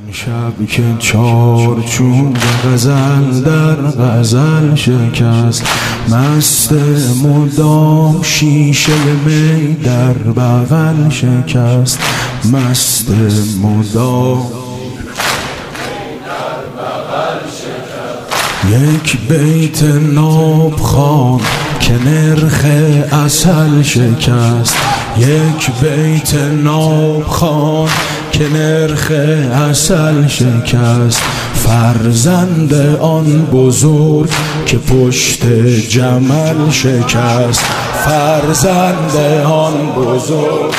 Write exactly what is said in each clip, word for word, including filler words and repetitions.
شب که چارچوب غزل در غزل شکست، مست مدام شیشه می در بغل شکست، مست مدام یک بیت نابخوان که نرخ عسل شکست، یک بیت نابخوان که نرخ عسل شکست، فرزند آن بزرگ که پشت جمل شکست، فرزند آن بزرگ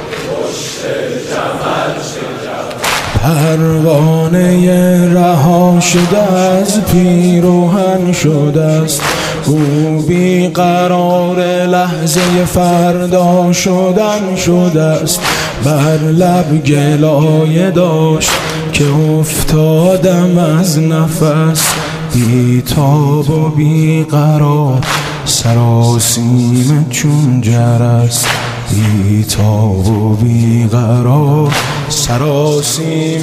پروانه رها شده از پیراهن شده است، او بیقرار لحظه فردا شدن شده است، بر لب گلایه داشت که افتادم از نفس، بیتاب و بیقرار سراسیم چون جرس، بیتاب و بیقرار سراسیم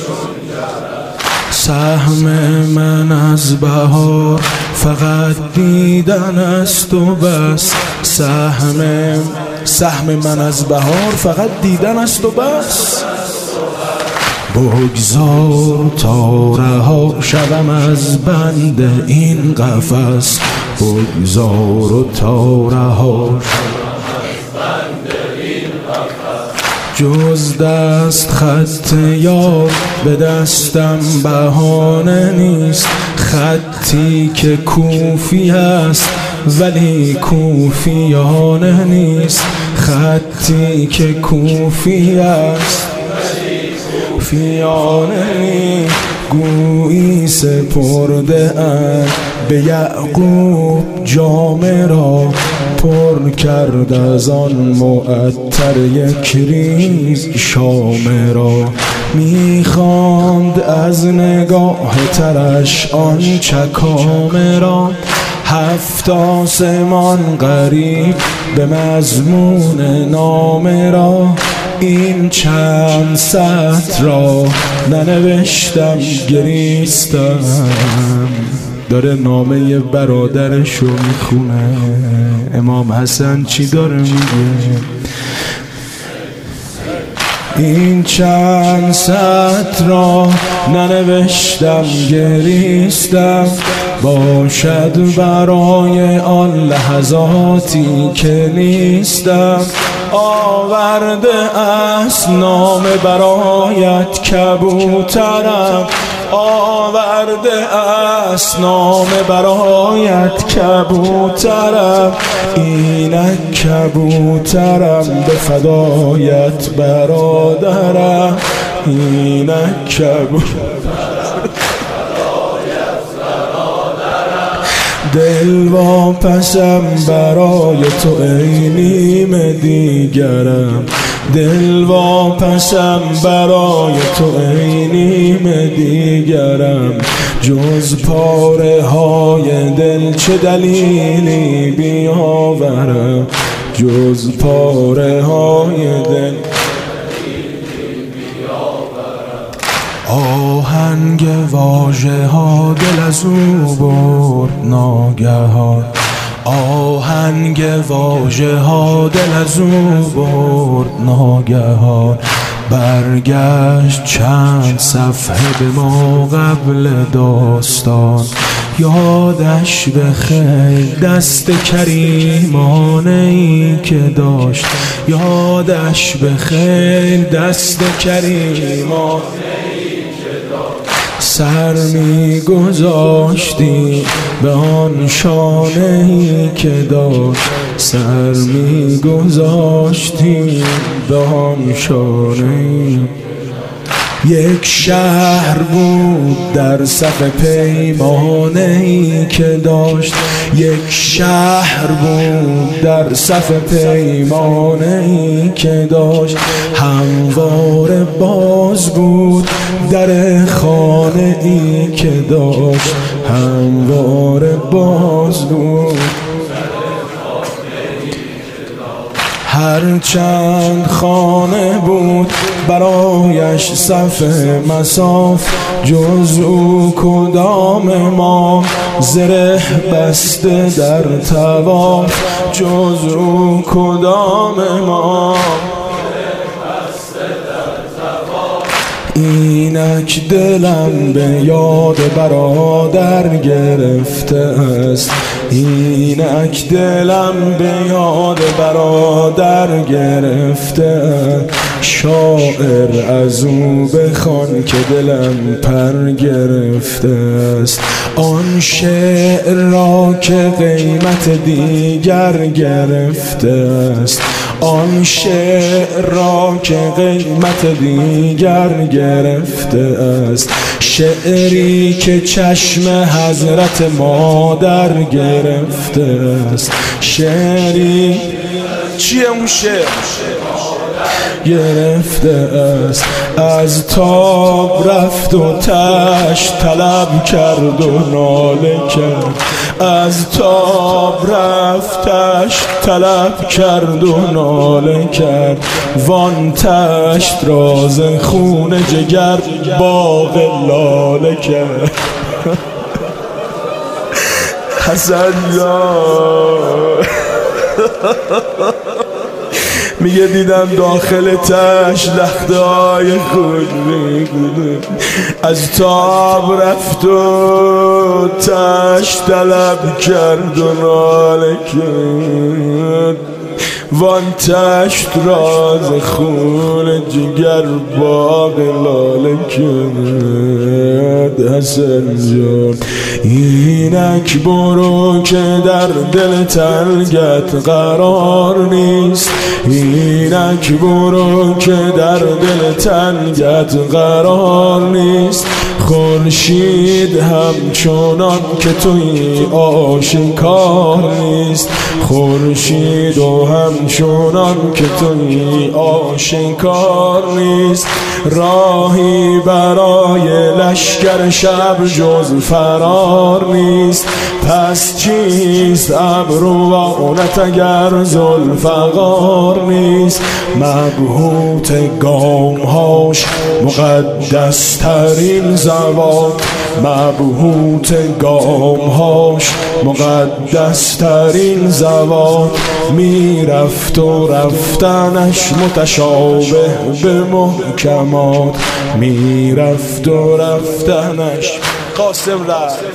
سهم من از بهار فقط دیدن است و بس، سهم سهم من از بهار فقط دیدن است و بس، بگذار تا رها شوم از بند این قفس، بگذار و تا رها جز دست خط یار به دستم بهانه نیست، خطی که کوفی است ولی کوفیانه نیست، خطی که کوفی است فیانه نیست، گویی سپرده اند به یعقوب جام را، پر کرد از آن معطر یک ریز شام را، میخواند از نگاه ترش آن چکامه را، هفت آسمان غریب به مضمون نامه را، این چند سطر را ننوشتم گریستم. داره نامه برادرشو میخونه، امام حسن چی داره میگه؟ این چند سطر را ننوشتم گریستم، باشد برای آن لحظاتی که نیستم، آورده است نام برایت کبوترم، آورده است نام برایت کبوترم، اینک کبوترم به فدایت برادرم، اینک کبوترم دل واپسم برای تو ای نیم دیگرم، دل واپسم برای تو ای نیم دیگرم، جز پاره های دل چه دلیلی بیاورم، جز پاره های دل آهنگ واژه ها دل از او برد ناگهان، آهنگ واژه ها دل از او برد ناگهان، برگشت چند صفحه به ما قبل داستان، یادش به خیر دست کریمانه ای که داشت، یادش به خیر دست کریمانه سر می گذاشتی به آن شانه ای که داشت، سر می گذاشتی به آن شانه ای. یک شهر بود در صف پیمانه ای که داشت، یک شهر بود در صف پیمانه ای که داشت، همواره باز بود در خانه ای که داشت، همواره باز بود هر چند خانه بود برایش صف مصاف، جز او کدام ما زره بسته در طواف، جز او کدام ما اینک دلم به یاد برادر گرفته است، اینک دلم به یاد برادر گرفته. شاعر از او بخوان که دلم پر گرفته است، آن شعر را که قیمت دیگر گرفته است، آن شعر را که قیمت دیگر گرفته است. شعری که چشم حضرت مادر گرفته است، شعری چیه اون شعر گرفته است. از تاب رفت و تشت طلب کرد و ناله کرد، از تاب رفتش طلب کرد و ناله کرد. وان تشت راز خون جگر باغ لاله کرد. حسن جان میگه دیدم داخل تش لخته های خود از تاب رفت و تش طلب کرد و ناله کرد. وان تشت راز خون جگر باغ لاله کرد. حسن جان اینک برو که در دل تنگت قرار نیست، اینک برو که در دل تنگت قرار نیست. خورشید همچنان که توی آشکار نیست، خورشید و همچنان که توی آشکار نیست. راهی برای لشکر شب جز فرار نیست. پس چیست ابروانت اگر ذوالفقار نیست؟ مبهوت گامهاش مقدس ترین زبان، مبهوت گامهاش مقدس ترین زبان. میرفت و رفتنش متشابه به محکمات، میرفت و رفتنش قاسم رفت.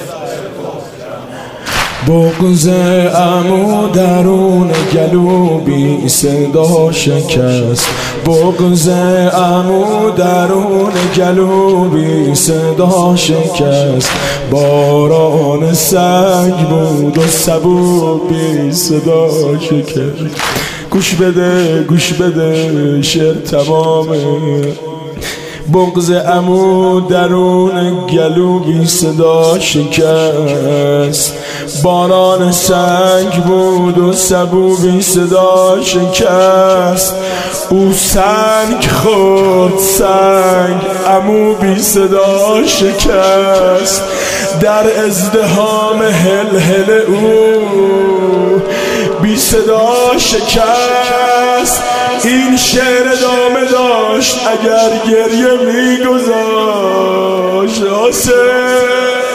بغض عمو درون گلو بی صدا شکست، بغض عمو درون گلو بی صدا شکست. باران سنگ بود و سبو بی صدا شکست. گوش بده گوش بده شعر تمامه. بغض عمو درون گلو بی صدا شکست، باران سنگ بود و سبو بی صدا شکست. او سنگ خورد سنگ، عمو بی صدا شکست. در ازدحام هل هل او بی صدا شکست. این شعر ادامه داشت اگر گریه میگذاشت.